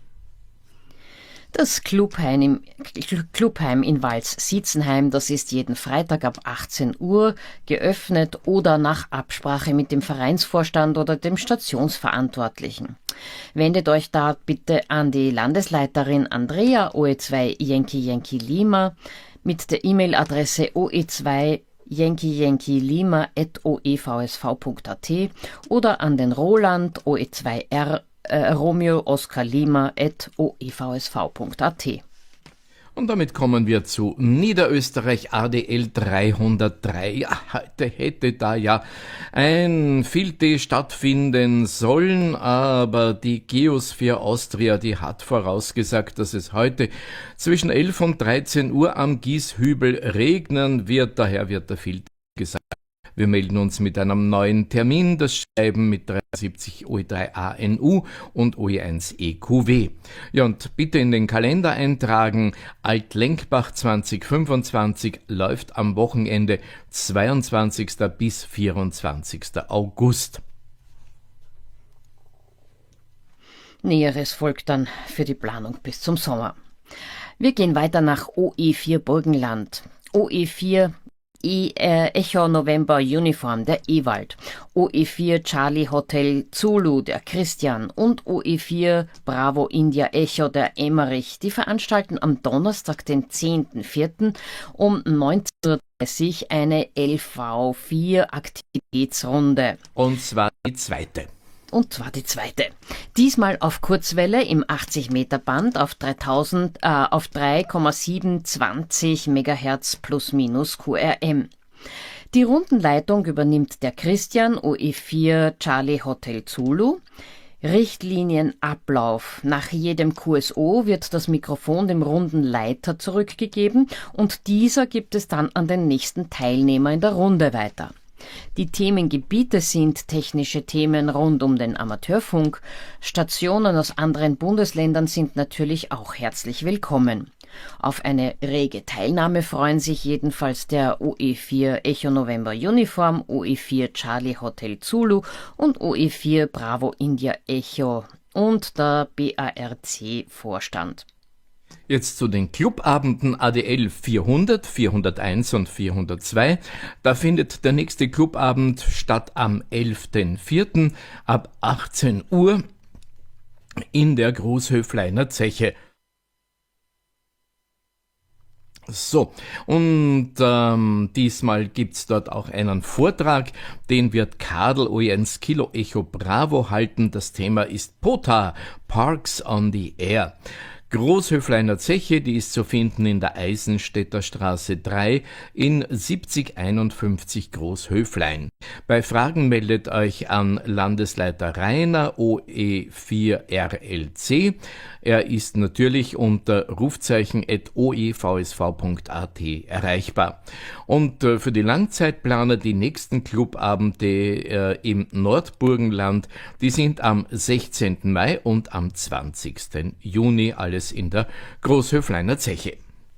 Das Clubheim, im, Clubheim in Walz-Sitzenheim, das ist jeden Freitag ab achtzehn Uhr geöffnet oder nach Absprache mit dem Vereinsvorstand oder dem Stationsverantwortlichen. Wendet euch da bitte an die Landesleiterin Andrea O E zwei Yankee Yankee Lima mit der E-Mail-Adresse O E zwei Yankee Yankee Lima at o e v s v punkt a t oder an den Roland O E zwei R Romeo Oscar Lima at o e v s v punkt a t. Und damit kommen wir zu Niederösterreich A D L dreihundertdrei. Ja, heute hätte da ja ein Field-Day stattfinden sollen, aber die Geosphere Austria, die hat vorausgesagt, dass es heute zwischen elf und dreizehn Uhr am Gieshübel regnen wird. Daher wird der Field-Day gesagt. Wir melden uns mit einem neuen Termin, das Schreiben mit dreiundsiebzig O E drei A N U und O E eins E Q W. Ja, und bitte in den Kalender eintragen, Altlenkbach zwanzig fünfundzwanzig läuft am Wochenende zweiundzwanzigsten bis vierundzwanzigsten August. Näheres folgt dann für die Planung bis zum Sommer. Wir gehen weiter nach O E vier Burgenland. O E vier E, äh, Echo November Uniform, der Ewald, O E vier Charlie Hotel Zulu, der Christian und O E vier Bravo India Echo, der Emmerich. Die veranstalten am Donnerstag, den zehnten vierten um neunzehn Uhr dreißig eine L V vier Aktivitätsrunde. Und zwar die zweite. Und zwar die zweite. Diesmal auf Kurzwelle im achtzig Meter Band auf dreitausend, äh, auf drei Komma siebenundzwanzig Megahertz plus minus Q R M. Die Rundenleitung übernimmt der Christian, O E vier Charlie Hotel Zulu. Richtlinienablauf. Nach jedem Q S O wird das Mikrofon dem Rundenleiter zurückgegeben und dieser gibt es dann an den nächsten Teilnehmer in der Runde weiter. Die Themengebiete sind technische Themen rund um den Amateurfunk. Stationen aus anderen Bundesländern sind natürlich auch herzlich willkommen. Auf eine rege Teilnahme freuen sich jedenfalls der O E vier Echo November Uniform, O E vier Charlie Hotel Zulu und O E vier Bravo India Echo und der B A R C-Vorstand. Jetzt zu den Clubabenden A D L vierhundert, vierhunderteins und vierhundertzwei. Da findet der nächste Clubabend statt am elften vierten ab achtzehn Uhr in der Großhöfleiner Zeche. So, und ähm, diesmal gibt's dort auch einen Vortrag, den wird Kadel O E eins Kilo Echo Bravo halten. Das Thema ist P O T A, Parks on the Air. Großhöfleiner Zeche, die ist zu finden in der Eisenstädter Straße drei in siebzig einundfünfzig Großhöflein. Bei Fragen meldet euch an Landesleiter Rainer O E vier R L C. Er ist natürlich unter Rufzeichen at o e v s v punkt a t erreichbar. Und äh, für die Langzeitplaner die nächsten Clubabende äh, im Nordburgenland, die sind am sechzehnten Mai und am zwanzigsten Juni, alles in der Großhöfleiner Zeche.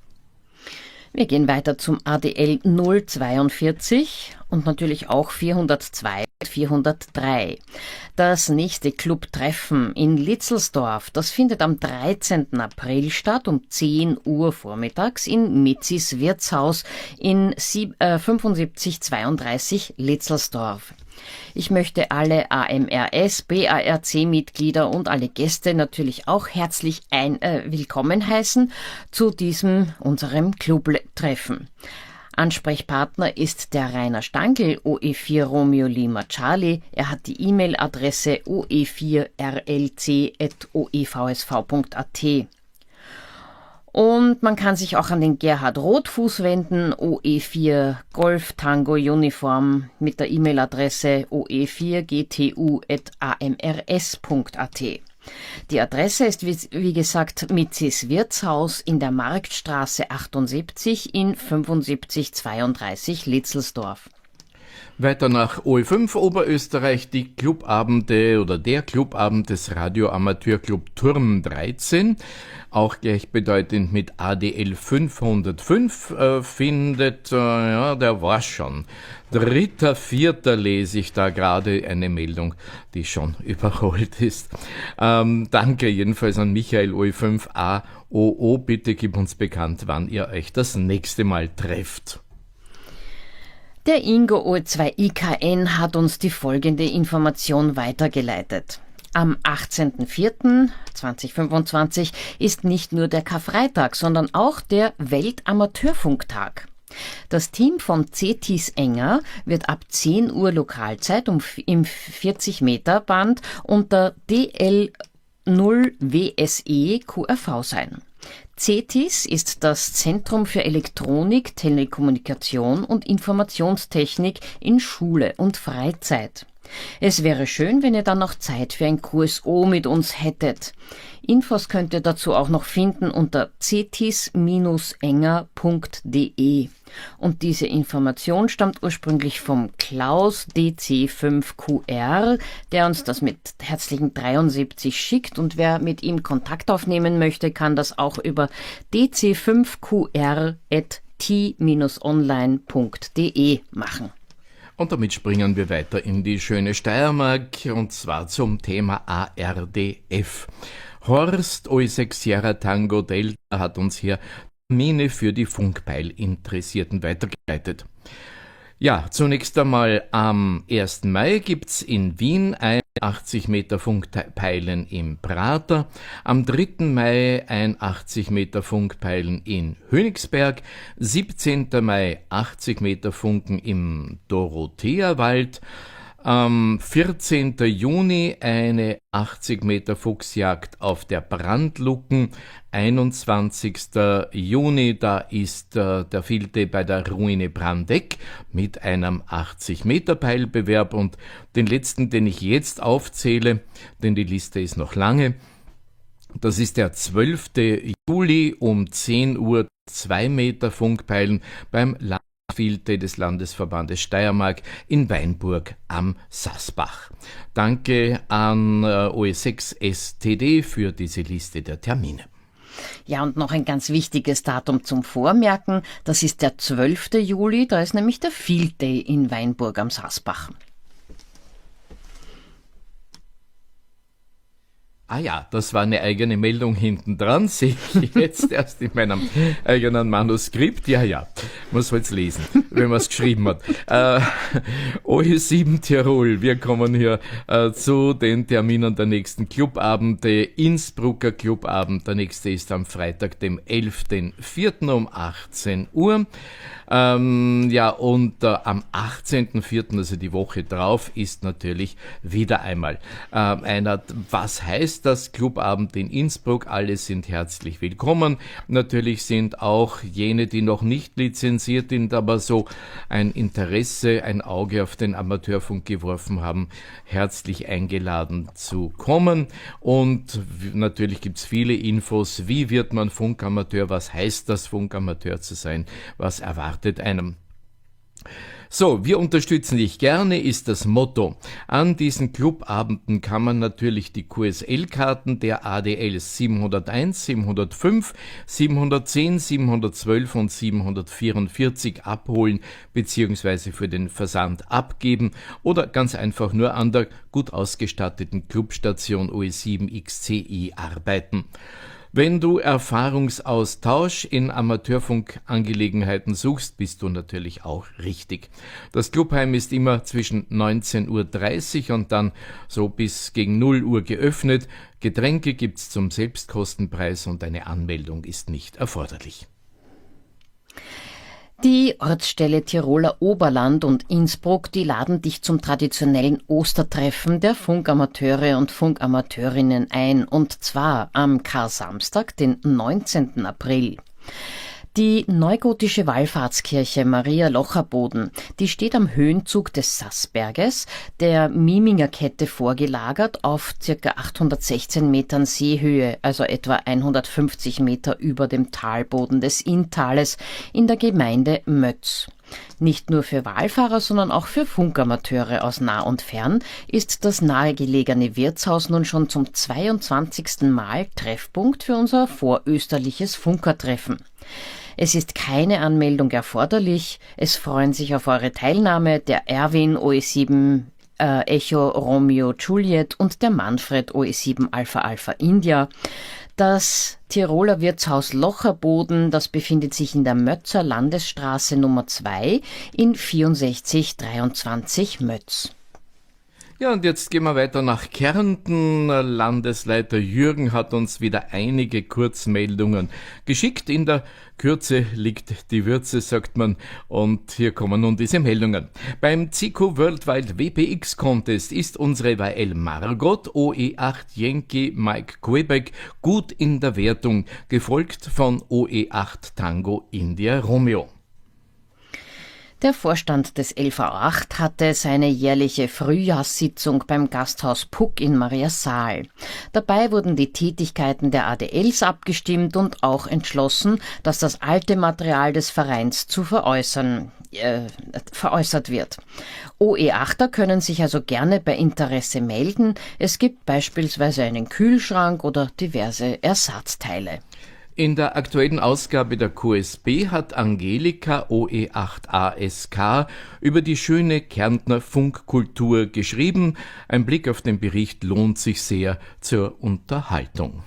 Wir gehen weiter zum A D L null zweiundvierzig und natürlich auch vierhundertzwei und vierhundertdrei. Das nächste Clubtreffen in Litzelsdorf, das findet am dreizehnten April statt um zehn Uhr vormittags in Mitzis Wirtshaus in fünfundsiebzig zweiunddreißig Litzelsdorf. Ich möchte alle A M R S, B A R C-Mitglieder und alle Gäste natürlich auch herzlich ein, äh, willkommen heißen zu diesem, unserem Clubtreffen. Ansprechpartner ist der Rainer Stangl, O E vier Romeo Lima Charlie. Er hat die E-Mail-Adresse o e vier r l c at o e v s v punkt a t. Und man kann sich auch an den Gerhard Rotfuß wenden, O E vier Golf Tango Uniform mit der E-Mail-Adresse o e vier g t u at a m r s punkt a t. Die Adresse ist wie, wie gesagt Mitzis Wirtshaus in der Marktstraße achtundsiebzig in fünfundsiebzig zweiunddreißig Litzelsdorf. Weiter nach O E fünf Oberösterreich, die Clubabende oder der Clubabend des Radio-Amateur-Club Turm dreizehn, auch gleichbedeutend mit A D L fünfhundertfünf, äh, findet, äh, ja, der war schon. Dritter, vierter lese ich da gerade eine Meldung, die schon überholt ist. Ähm, danke jedenfalls an Michael O E fünf A O O. Bitte gib uns bekannt, wann ihr euch das nächste Mal trefft. Der Ingo O E zwei I K N hat uns die folgende Information weitergeleitet. Am achtzehnten vierten zweitausendfünfundzwanzig ist nicht nur der Karfreitag, sondern auch der Weltamateurfunktag. Das Team von Cetis Enger wird ab zehn Uhr Lokalzeit um, im vierzig Meter Band unter D L null W S E Q R V sein. CETIS ist das Zentrum für Elektronik, Telekommunikation und Informationstechnik in Schule und Freizeit. Es wäre schön, wenn ihr dann noch Zeit für ein Q S O mit uns hättet. Infos könnt ihr dazu auch noch finden unter cetis Bindestrich enger Punkt de. Und diese Information stammt ursprünglich vom Klaus D C fünf Q R, der uns das mit herzlichen dreiundsiebzig schickt. Und wer mit ihm Kontakt aufnehmen möchte, kann das auch über d c fünf q r at t Bindestrich online Punkt de machen. Und damit springen wir weiter in die schöne Steiermark, und zwar zum Thema A R D F. Horst O sechs Sierra Tango Delta hat uns hier Termine für die Funkpeilinteressierten weitergeleitet. Ja, zunächst einmal am ersten Mai gibt's in Wien ein achtzig Meter Funkpeilen im Prater, am dritten Mai ein achtzig Meter Funkpeilen in Hönigsberg, siebzehnten Mai achtzig Meter Funken im Dorotheawald, am vierzehnten Juni eine achtzig Meter Fuchsjagd auf der Brandlucken, einundzwanzigsten Juni, da ist äh, der Filte bei der Ruine Brandeck mit einem achtzig Meter Peilbewerb, und den letzten, den ich jetzt aufzähle, denn die Liste ist noch lange, das ist der zwölften Juli um zehn Uhr, zwei Meter Funkpeilen beim Filte des Landesverbandes Steiermark in Weinburg am Sassbach. Danke an äh, O E sechs S T D für diese Liste der Termine. Ja, und noch ein ganz wichtiges Datum zum Vormerken, das ist der zwölften Juli, da ist nämlich der Field Day in Weinburg am Sassbach. Ah ja, das war eine eigene Meldung hinten dran, sehe ich jetzt erst in meinem eigenen Manuskript. Ja, ja, muss man jetzt lesen, wenn man es geschrieben hat. Äh, O E sieben Tirol, wir kommen hier äh, zu den Terminen der nächsten Clubabende. Innsbrucker Clubabend, der nächste ist am Freitag, dem elften vierten um achtzehn Uhr. Ähm, ja, und äh, am achtzehnten vierten, also die Woche drauf, ist natürlich wieder einmal äh, einer, was heißt das, Clubabend in Innsbruck. Alle sind herzlich willkommen. Natürlich sind auch jene, die noch nicht lizenziert sind, aber so ein Interesse, ein Auge auf den Amateurfunk geworfen haben, herzlich eingeladen zu kommen. Und w- natürlich gibt's viele Infos, wie wird man Funkamateur, was heißt das, Funkamateur zu sein, was erwartet einem. So, wir unterstützen dich gerne, ist das Motto. An diesen Clubabenden kann man natürlich die Q S L-Karten der A D Ls siebenhunderteins, siebenhundertfünf, siebenhundertzehn, siebenhundertzwölf und siebenhundertvierundvierzig abholen bzw. für den Versand abgeben oder ganz einfach nur an der gut ausgestatteten Clubstation O E sieben X C I arbeiten. Wenn du Erfahrungsaustausch in Amateurfunkangelegenheiten suchst, bist du natürlich auch richtig. Das Clubheim ist immer zwischen neunzehn Uhr dreißig und dann so bis gegen null Uhr geöffnet. Getränke gibt's zum Selbstkostenpreis und eine Anmeldung ist nicht erforderlich. Die Ortsstelle Tiroler Oberland und Innsbruck, die laden dich zum traditionellen Ostertreffen der Funkamateure und Funkamateurinnen ein, und zwar am Kar-Samstag, den neunzehnten April. Die neugotische Wallfahrtskirche Maria Locherboden, die steht am Höhenzug des Sassberges, der Miminger Kette vorgelagert, auf ca. achthundertsechzehn Metern Seehöhe, also etwa hundertfünfzig Meter über dem Talboden des Inntales in der Gemeinde Mötz. Nicht nur für Wallfahrer, sondern auch für Funkamateure aus nah und fern ist das nahegelegene Wirtshaus nun schon zum zweiundzwanzigsten Mal Treffpunkt für unser vorösterliches Funkertreffen. Es ist keine Anmeldung erforderlich. Es freuen sich auf eure Teilnahme der Erwin O E sieben äh, Echo Romeo Juliet und der Manfred O E sieben Alpha Alpha India. Das Tiroler Wirtshaus Locherboden, das befindet sich in der Mötzer Landesstraße Nummer zwei in vierundsechzig dreiundzwanzig Mötz. Ja, und jetzt gehen wir weiter nach Kärnten. Landesleiter Jürgen hat uns wieder einige Kurzmeldungen geschickt. In der Kürze liegt die Würze, sagt man. Und hier kommen nun diese Meldungen. Beim Zico Worldwide W P X Contest ist unsere Y L Margot O E acht Yankee Mike Quebec gut in der Wertung, gefolgt von O E acht Tango India Romeo. Der Vorstand des L V acht hatte seine jährliche Frühjahrssitzung beim Gasthaus Puck in Mariasaal. Dabei wurden die Tätigkeiten der A D Ls abgestimmt und auch entschlossen, dass das alte Material des Vereins zu veräußern, äh, veräußert wird. O E achter können sich also gerne bei Interesse melden. Es gibt beispielsweise einen Kühlschrank oder diverse Ersatzteile. In der aktuellen Ausgabe der Q S B hat Angelika O E acht A S K über die schöne Kärntner Funkkultur geschrieben. Ein Blick auf den Bericht lohnt sich sehr zur Unterhaltung.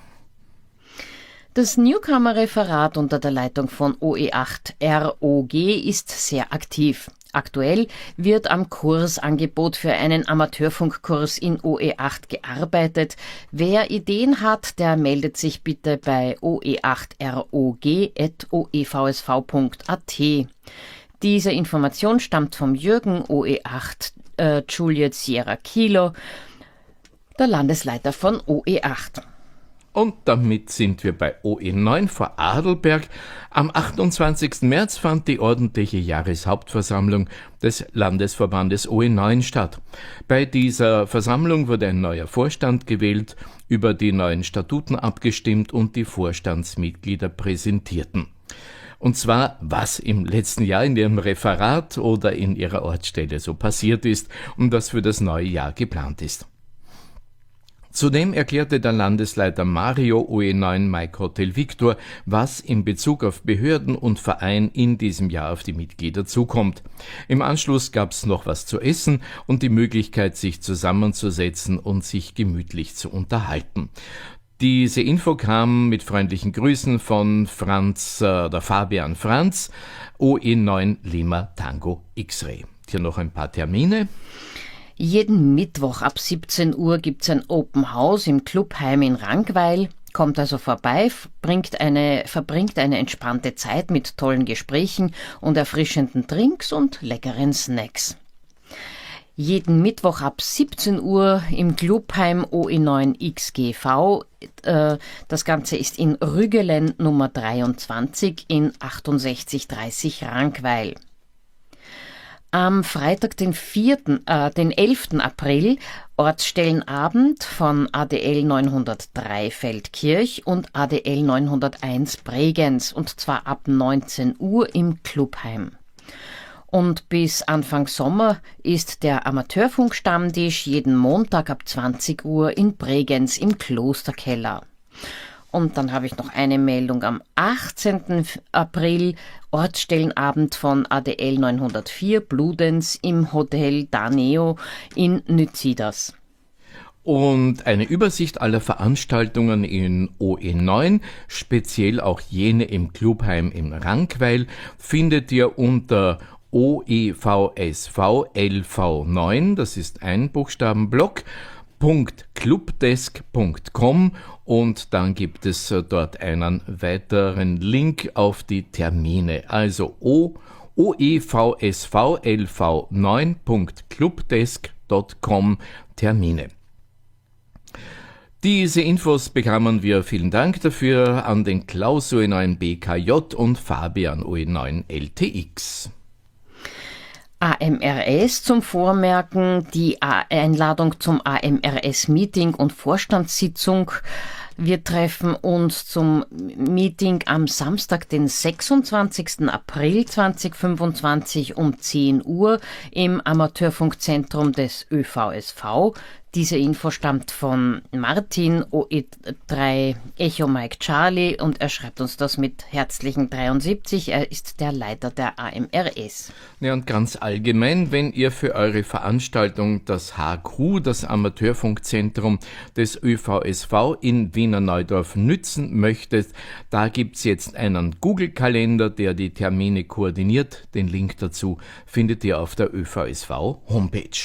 Das Newcomer-Referat unter der Leitung von O E acht R O G ist sehr aktiv. Aktuell wird am Kursangebot für einen Amateurfunkkurs in O E acht gearbeitet. Wer Ideen hat, der meldet sich bitte bei o e acht r o g at o e v s v punkt a t. Diese Information stammt vom Jürgen O E acht äh, Juliet Sierra Kilo, der Landesleiter von O E acht. Und damit sind wir bei O E neun vor Adelberg. Am achtundzwanzigsten März fand die ordentliche Jahreshauptversammlung des Landesverbandes O E neun statt. Bei dieser Versammlung wurde ein neuer Vorstand gewählt, über die neuen Statuten abgestimmt und die Vorstandsmitglieder präsentierten. Und zwar, was im letzten Jahr in ihrem Referat oder in ihrer Ortsstelle so passiert ist und was für das neue Jahr geplant ist. Zudem erklärte der Landesleiter Mario O E neun Mike Hotel Victor, was in Bezug auf Behörden und Verein in diesem Jahr auf die Mitglieder zukommt. Im Anschluss gab's noch was zu essen und die Möglichkeit, sich zusammenzusetzen und sich gemütlich zu unterhalten. Diese Info kam mit freundlichen Grüßen von Franz, äh, der Fabian Franz, O E neun Lima Tango X-Ray. Hier noch ein paar Termine. Jeden Mittwoch ab siebzehn Uhr gibt's ein Open House im Clubheim in Rankweil. Kommt also vorbei, bringt eine, verbringt eine entspannte Zeit mit tollen Gesprächen und erfrischenden Drinks und leckeren Snacks. Jeden Mittwoch ab siebzehn Uhr im Clubheim O E neun X G V. Äh, das Ganze ist in Rügelen Nummer dreiundzwanzig in achtundsechzig dreißig Rankweil. Am Freitag, den vierten, äh, den elften April, Ortsstellenabend von A D L neunhundertdrei Feldkirch und A D L neunhunderteins Bregenz, und zwar ab neunzehn Uhr im Clubheim. Und bis Anfang Sommer ist der Amateurfunkstammtisch jeden Montag ab zwanzig Uhr in Bregenz im Klosterkeller. Und dann habe ich noch eine Meldung am achtzehnten April, Ortsstellenabend von A D L neunhundertvier Bludenz im Hotel Daneo in Nützidas. Und eine Übersicht aller Veranstaltungen in O E neun, speziell auch jene im Clubheim in Rankweil, findet ihr unter O E V S V L V neun, das ist ein Buchstabenblock, .clubdesk punkt com, und dann gibt es dort einen weiteren Link auf die Termine. Also o, oevsvlv neun punkt clubdesk punkt com Termine. Diese Infos bekamen wir, vielen Dank dafür, an den Klaus O E neun B K J und Fabian O E neun L T X. A M R S zum Vormerken, die Einladung zum A M R S-Meeting und Vorstandssitzung. Wir treffen uns zum Meeting am Samstag, den sechsundzwanzigsten April zweitausendfünfundzwanzig um zehn Uhr im Amateurfunkzentrum des Ö V S V. Diese Info stammt von Martin O E drei Echo Mike Charlie und er schreibt uns das mit herzlichen dreiundsiebzig. Er ist der Leiter der A M R S. Ja, und ganz allgemein, wenn ihr für eure Veranstaltung das H Q, das Amateurfunkzentrum des Ö V S V in Wiener Neudorf nützen möchtet, da gibt's jetzt einen Google-Kalender, der die Termine koordiniert. Den Link dazu findet ihr auf der Ö V S V Homepage.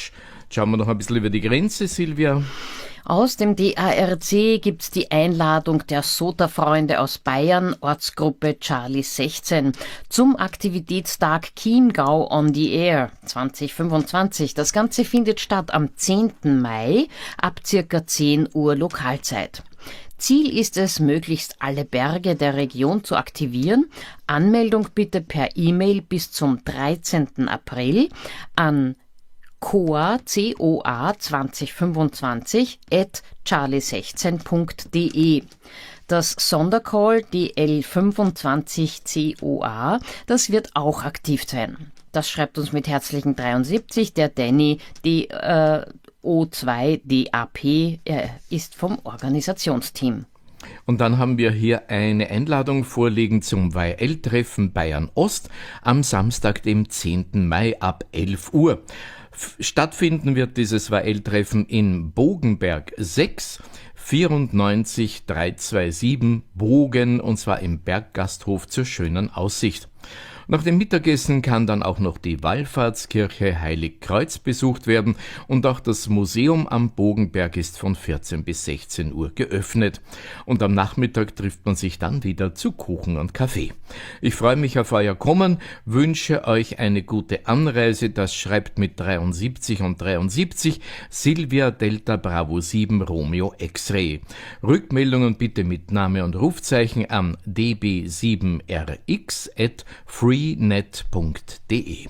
Schauen wir noch ein bisschen über die Grenze, Silvia. Aus dem D A R C gibt's die Einladung der SOTA-Freunde aus Bayern, Ortsgruppe Charlie sechzehn, zum Aktivitätstag Chiemgau on the Air zwanzig fünfundzwanzig. Das Ganze findet statt am zehnten Mai ab circa zehn Uhr Lokalzeit. Ziel ist es, möglichst alle Berge der Region zu aktivieren. Anmeldung bitte per E-Mail bis zum dreizehnten April an coa, C O A zwanzig fünfundzwanzig at charlie sechzehn punkt de. Das Sondercall D L fünfundzwanzig C O A, das wird auch aktiv sein. Das schreibt uns mit herzlichen dreiundsiebzig der Danny, die äh, O zwei D A P, er ist vom Organisationsteam. Und dann haben wir hier eine Einladung vorliegen zum W L-Treffen Bayern Ost am Samstag, dem zehnten Mai ab elf Uhr. Stattfinden wird dieses W L-Treffen in Bogenberg sechs, vierundneunzig dreihundertsiebenundzwanzig Bogen, und zwar im Berggasthof zur schönen Aussicht. Nach dem Mittagessen kann dann auch noch die Wallfahrtskirche Heiligkreuz besucht werden und auch das Museum am Bogenberg ist von vierzehn bis sechzehn Uhr geöffnet. Und am Nachmittag trifft man sich dann wieder zu Kuchen und Kaffee. Ich freue mich auf euer Kommen, wünsche euch eine gute Anreise. Das schreibt mit dreiundsiebzig und dreiundsiebzig Silvia Delta Bravo sieben Romeo X-Ray. Rückmeldungen bitte mit Name und Rufzeichen an d b sieben r x at free net punkt de.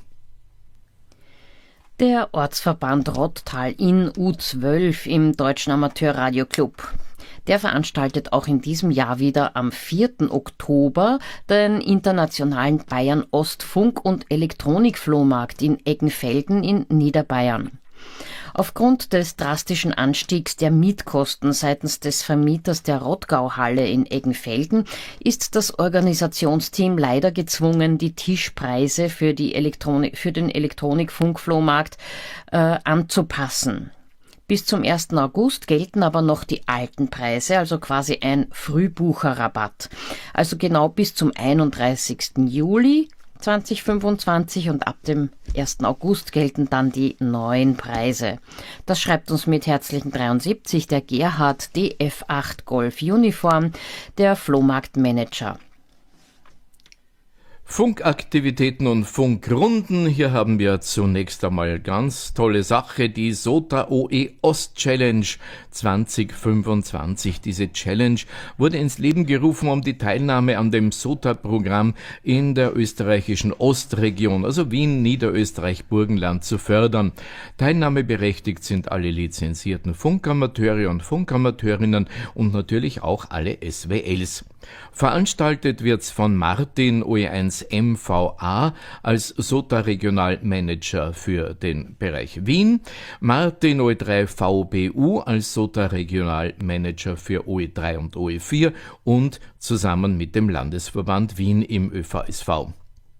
Der Ortsverband Rottal in U zwölf im Deutschen Amateurradio-Club. Der veranstaltet auch in diesem Jahr wieder am vierten Oktober den internationalen Bayern-Ost-Funk- und Elektronik-Flohmarkt in Eggenfelden in Niederbayern. Aufgrund des drastischen Anstiegs der Mietkosten seitens des Vermieters der Rottgau-Halle in Eggenfelden ist das Organisationsteam leider gezwungen, die Tischpreise für, die Elektronik, für den Elektronik-Funk-Flohmarkt äh, anzupassen. Bis zum ersten August gelten aber noch die alten Preise, also quasi ein Frühbucherrabatt. Also genau bis zum einunddreißigsten Juli zwanzig fünfundzwanzig und ab dem ersten August gelten dann die neuen Preise. Das schreibt uns mit herzlichen dreiundsiebzig der Gerhard D F acht Golf Uniform, der Flohmarktmanager. Funkaktivitäten und Funkrunden. Hier haben wir zunächst einmal ganz tolle Sache, die SOTA O E Ost Challenge zwanzig fünfundzwanzig. Diese Challenge wurde ins Leben gerufen, um die Teilnahme an dem SOTA-Programm in der österreichischen Ostregion, also Wien, Niederösterreich, Burgenland, zu fördern. Teilnahmeberechtigt sind alle lizenzierten Funkamateure und Funkamateurinnen und natürlich auch alle S W Ls. Veranstaltet wird's von Martin O E eins M V A als SOTA-Regionalmanager für den Bereich Wien, Martin O E drei V B U als SOTA-Regionalmanager für O E drei und O E vier und zusammen mit dem Landesverband Wien im Ö V S V.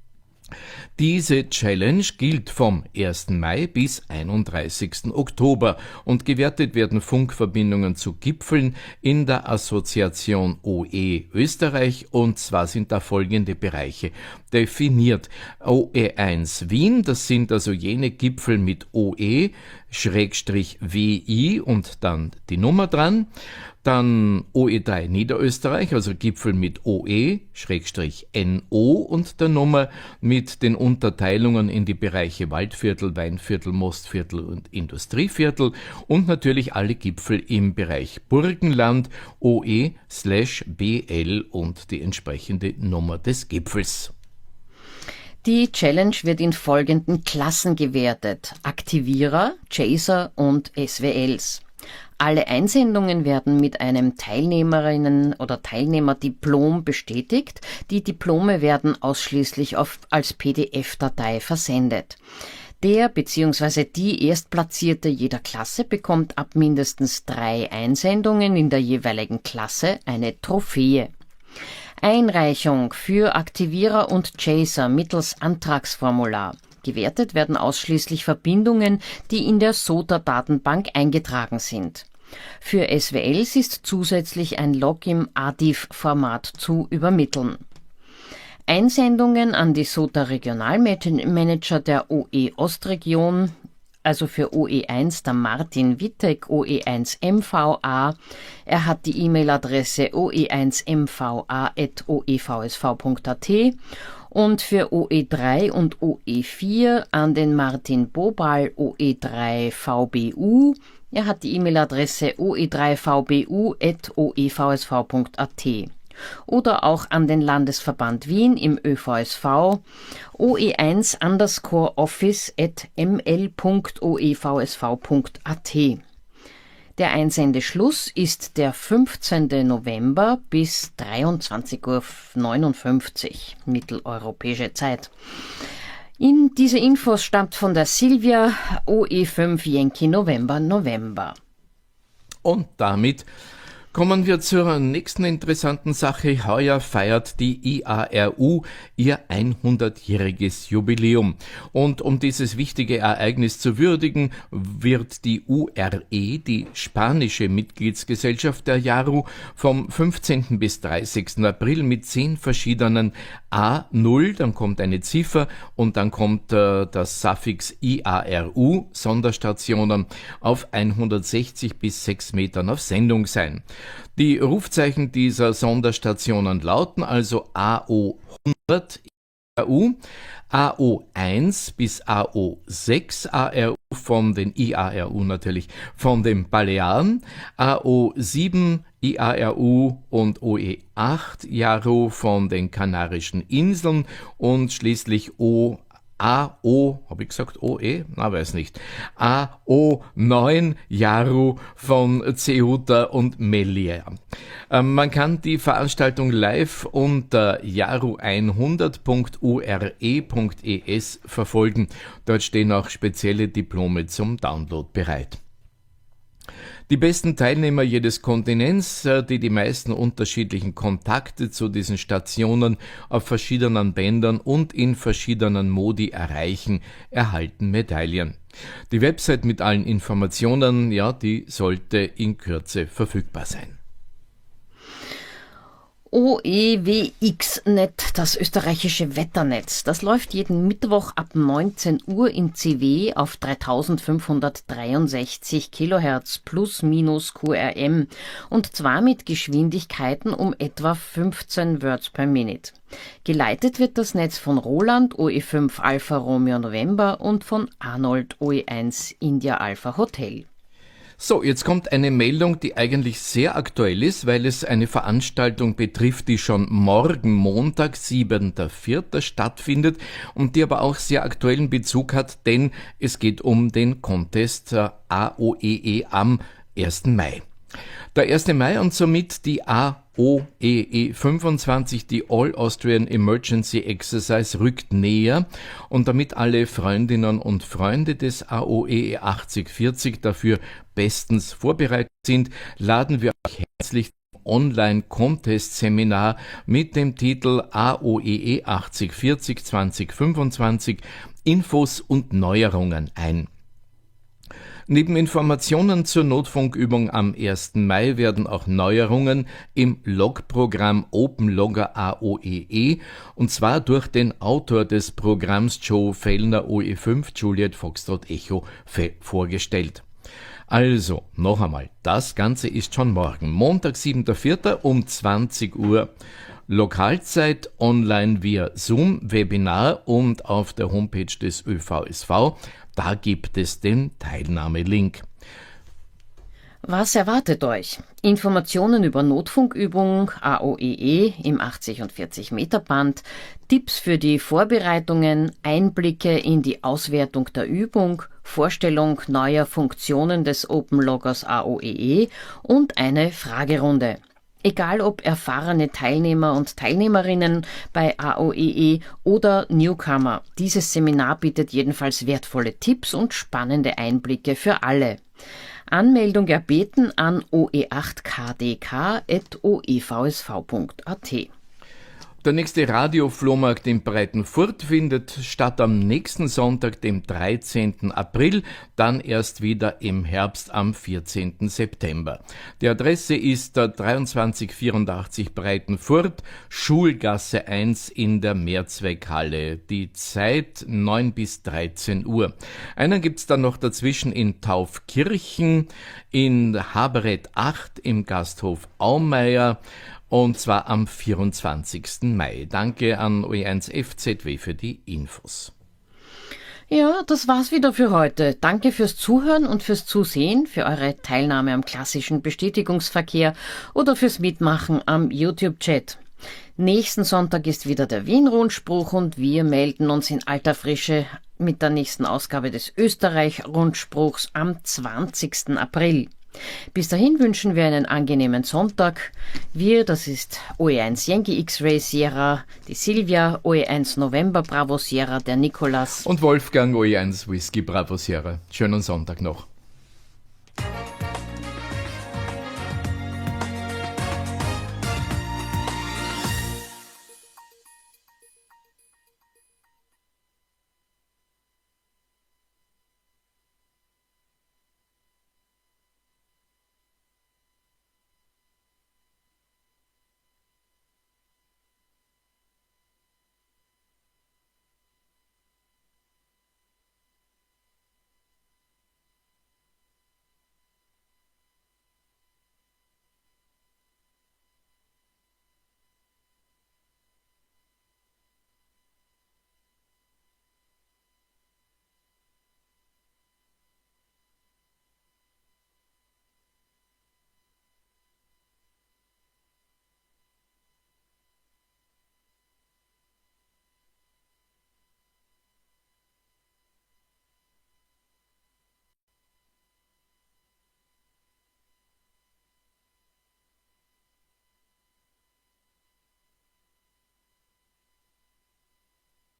Diese Challenge gilt vom ersten Mai bis einunddreißigsten Oktober und gewertet werden Funkverbindungen zu Gipfeln in der Assoziation O E Österreich, und zwar sind da folgende Bereiche definiert. O E eins Wien, das sind also jene Gipfel mit O E Schrägstrich W I und dann die Nummer dran. Dann O E drei Niederösterreich, also Gipfel mit O E Schrägstrich N O und der Nummer mit den Unterteilungen in die Bereiche Waldviertel, Weinviertel, Mostviertel und Industrieviertel und natürlich alle Gipfel im Bereich Burgenland, O E slash B L und die entsprechende Nummer des Gipfels. Die Challenge wird in folgenden Klassen gewertet: Aktivierer, Chaser und S W Ls. Alle Einsendungen werden mit einem Teilnehmerinnen- oder Teilnehmerdiplom bestätigt. Die Diplome werden ausschließlich auf, als P D F-Datei versendet. Der bzw. die Erstplatzierte jeder Klasse bekommt ab mindestens drei Einsendungen in der jeweiligen Klasse eine Trophäe. Einreichung für Aktivierer und Chaser mittels Antragsformular. Gewertet werden ausschließlich Verbindungen, die in der SOTA-Datenbank eingetragen sind. Für S W Ls ist zusätzlich ein Log im A D I F-Format zu übermitteln. Einsendungen an die SOTA-Regionalmanager der O E Ostregion also für O E eins der Martin Wittek, O E eins M V A. Er hat die E-Mail-Adresse o e eins m v a at o e v s v punkt a t und für O E drei und O E vier an den Martin Bobal, O E drei V B U. Er hat die E-Mail-Adresse o e drei v b u at o e v s v punkt a t. Oder auch an den Landesverband Wien im Ö V S V, O E eins underscore office at m l punkt o e v s v punkt a t. Der Einsendeschluss ist der fünfzehnten November bis dreiundzwanzig Uhr neunundfünfzig mitteleuropäische Zeit. In diese Infos stammt von der Silvia, O E fünf Yankee November November. Und damit kommen wir zur nächsten interessanten Sache. Heuer feiert die I A R U ihr hundertjähriges Jubiläum. Und um dieses wichtige Ereignis zu würdigen, wird die U R E, die spanische Mitgliedsgesellschaft der J A R U, vom fünfzehnten bis dreißigsten April mit zehn verschiedenen A null, dann kommt eine Ziffer und dann kommt äh, das Suffix I A R U, Sonderstationen, auf hundertsechzig bis sechs Metern auf Sendung sein. Die Rufzeichen dieser Sonderstationen lauten also A O hundert I A R U, A O eins bis A O sechs A R U von den I A R U natürlich von den Balearen, A O sieben I A R U und O E acht I A R U von den Kanarischen Inseln und schließlich O A O, habe ich gesagt O E? Na, weiß nicht. A O neun I A R U von Ceuta und Melilla. Ähm, man kann die Veranstaltung live unter jaru hundert punkt u r e punkt e s verfolgen. Dort stehen auch spezielle Diplome zum Download bereit. Die besten Teilnehmer jedes Kontinents, die die meisten unterschiedlichen Kontakte zu diesen Stationen auf verschiedenen Bändern und in verschiedenen Modi erreichen, erhalten Medaillen. Die Website mit allen Informationen, ja, die sollte in Kürze verfügbar sein. O E W X-Net, das österreichische Wetternetz. Das läuft jeden Mittwoch ab neunzehn Uhr in C W auf dreitausendfünfhundertdreiundsechzig Kilohertz plus minus Q R M und zwar mit Geschwindigkeiten um etwa fünfzehn Words per Minute. Geleitet wird das Netz von Roland O E fünf Alpha Romeo November und von Arnold O E eins India Alpha Hotel. So, jetzt kommt eine Meldung, die eigentlich sehr aktuell ist, weil es eine Veranstaltung betrifft, die schon morgen Montag, siebter vierter stattfindet und die aber auch sehr aktuellen Bezug hat, denn es geht um den Contest A O E E am ersten Mai. Der erste Mai und somit die A O E E fünfundzwanzig, die All Austrian Emergency Exercise, rückt näher und damit alle Freundinnen und Freunde des A O E E achtzig vierzig dafür bestens vorbereitet sind, laden wir euch herzlich zum Online-Contest-Seminar mit dem Titel A O E E achtzig vierzig zwanzig fünfundzwanzig Infos und Neuerungen ein. Neben Informationen zur Notfunkübung am ersten Mai werden auch Neuerungen im Logprogramm OpenLogger A O E E und zwar durch den Autor des Programms Joe Fellner O E fünf Juliet Foxtrot Echo vorgestellt. Also, noch einmal, das Ganze ist schon morgen, Montag, siebter vierter um zwanzig Uhr. Lokalzeit online via Zoom, Webinar und auf der Homepage des Ö V S V. Da gibt es den Teilnahmelink. Was erwartet euch? Informationen über Notfunkübung A O E E im achtzig und vierzig Meter Band, Tipps für die Vorbereitungen, Einblicke in die Auswertung der Übung, Vorstellung neuer Funktionen des OpenLoggers A O E E und eine Fragerunde. Egal ob erfahrene Teilnehmer und Teilnehmerinnen bei A O E E oder Newcomer, dieses Seminar bietet jedenfalls wertvolle Tipps und spannende Einblicke für alle. Anmeldung erbeten an o e acht k d k at o e v s v punkt a t. Der nächste Radioflohmarkt in Breitenfurt findet statt am nächsten Sonntag, dem dreizehnten April, dann erst wieder im Herbst am vierzehnten September. Die Adresse ist der dreiundzwanzig vierundachtzig Breitenfurt, Schulgasse eins in der Mehrzweckhalle. Die Zeit neun bis dreizehn Uhr. Einen gibt's dann noch dazwischen in Taufkirchen, in Habereth acht im Gasthof Aumeier, und zwar am vierundzwanzigsten Mai. Danke an O E eins F Z W für die Infos. Ja, das war's wieder für heute. Danke fürs Zuhören und fürs Zusehen, für eure Teilnahme am klassischen Bestätigungsverkehr oder fürs Mitmachen am YouTube-Chat. Nächsten Sonntag ist wieder der Wien-Rundspruch und wir melden uns in alter Frische mit der nächsten Ausgabe des Österreich-Rundspruchs am zwanzigsten April. Bis dahin wünschen wir einen angenehmen Sonntag. Wir, das ist O E eins Yankee X-Ray Sierra, die Silvia, O E eins November Bravo Sierra, der Nikolas und Wolfgang, O E eins Whisky Bravo Sierra. Schönen Sonntag noch.